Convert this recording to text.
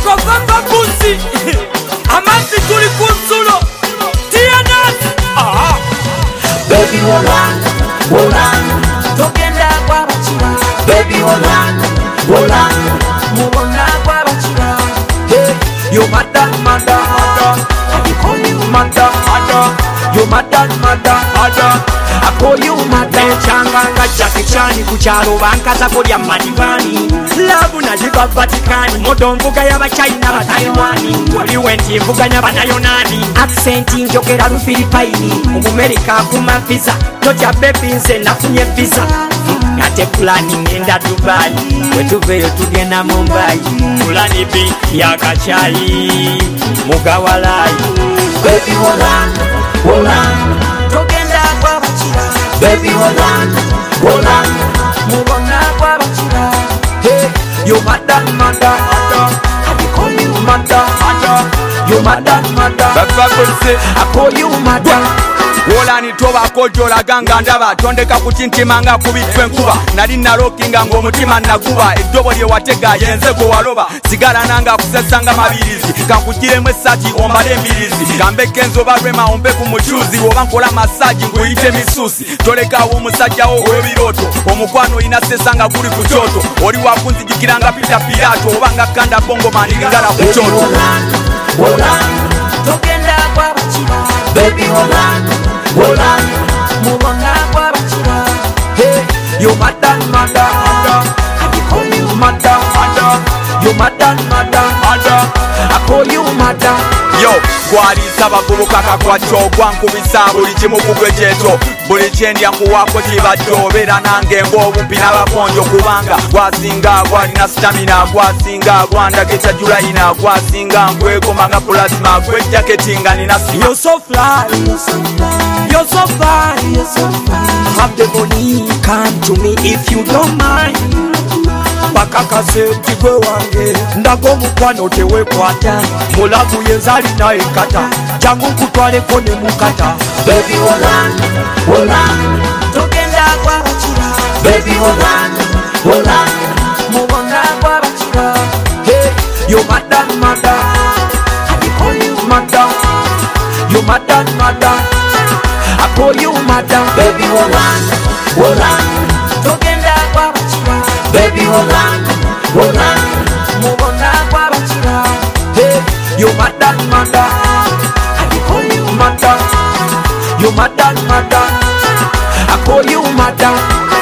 Kovanga kusi Amasi tuli kunsulo TNS Baby Wolan, Wolan Togenda kwa bachira Baby Wolan, Wolan Mubona kwa bachira Hey, you mada, mada, mada I call you mada, mada You mada, mada, mada I call you mada Changanga Jackie Chani kuchalo bankaza kodya manivani Labu na jiva Vatikani Modo mvuga ya China ba Taiwani Wali wenti mvuga nya Banayonani Accenti njokera Filipaini Umumerika kuma visa Tocha baby nze nafunye visa Ngate plani ngenda Dubai Wetuveyo tugenda Mumbai Kulani bi ya kachai Mugawalai Baby Wolan, Wolan Togenda kwa bachira Baby Wolan, Wolan Mubona kwa bachira Hey, you mada, mada, mada I call you mada, mada You mada, mada I call you mada Wolani toba kojola ganga ndaba tondeka kutintima nga kubitwe nkuba nali nalokinga ng'omutima naguba eddobo lye watega yenze go waloba sigala nanga kusesanga mabirizi kakugiremu essati ombale embirizi kambeke enzoba lwema ombe ku mucuzi oba nkola masaji nguyite misusi tolekawo omusajjawo ow'ebirooto omukwano olina sesanga guli ku kyoto oli wakunzijikiranga pita pirato oba nga kanda bongomani ngala ku kyoto Togenda kwa bachira Baby Wolan, Wolan Mubona kwa bachira Hey, you mada, mada, mada I call you mada, mada You mada, mada, mada I call you mada Yo, kwalisa bavubuka kakwacho gwankubisa buli kimu kugwe kyeto buli kyendya nkuwako kibadde obeera nange ng'obumpi n'abakonjo kubanga gwasinga gwalina stamina gwasinga gwandaga ekyajulayina gwasinga nkwekoma nga plasma gwejjaketi nga nina sima You're so fly, you're so fly You're so fly, you're so fly Have the money, come to me if you don't mind Bakakase mtigwe wange Ndago mukwano tewekwata Mulavu yenzali na ekata Jangu kutwale kone mukata Baby Wolan, Wolan Togenda kwa bachira Baby Wolan, Wolan Mubona kwa bachira Hey, you mada, mada I call you mada You mada, mada I call you mada Baby Wolan, Wolan Togenda kwa bachira Baby Wolan, Wolan Mubona kwa bachira Hey, you mada, mada I call you mada You mada, mada I call you mada